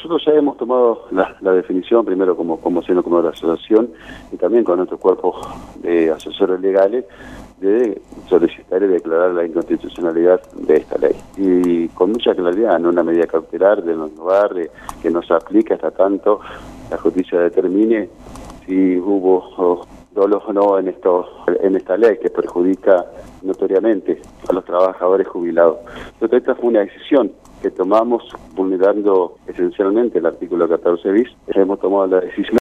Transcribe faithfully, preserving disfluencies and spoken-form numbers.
nosotros ya hemos tomado la, la definición, primero como, como seno como de la asociación, y también con nuestro cuerpo de asesores legales, de solicitar y declarar la inconstitucionalidad de esta ley. Y con mucha claridad, no una medida cautelar de los lugares, que no se aplica hasta tanto la justicia determine si hubo oh, dolo o no en, esto, en esta ley que perjudica notoriamente a los trabajadores jubilados. Entonces esta fue una decisión que tomamos vulnerando esencialmente el artículo catorce bis. Hemos tomado la decisión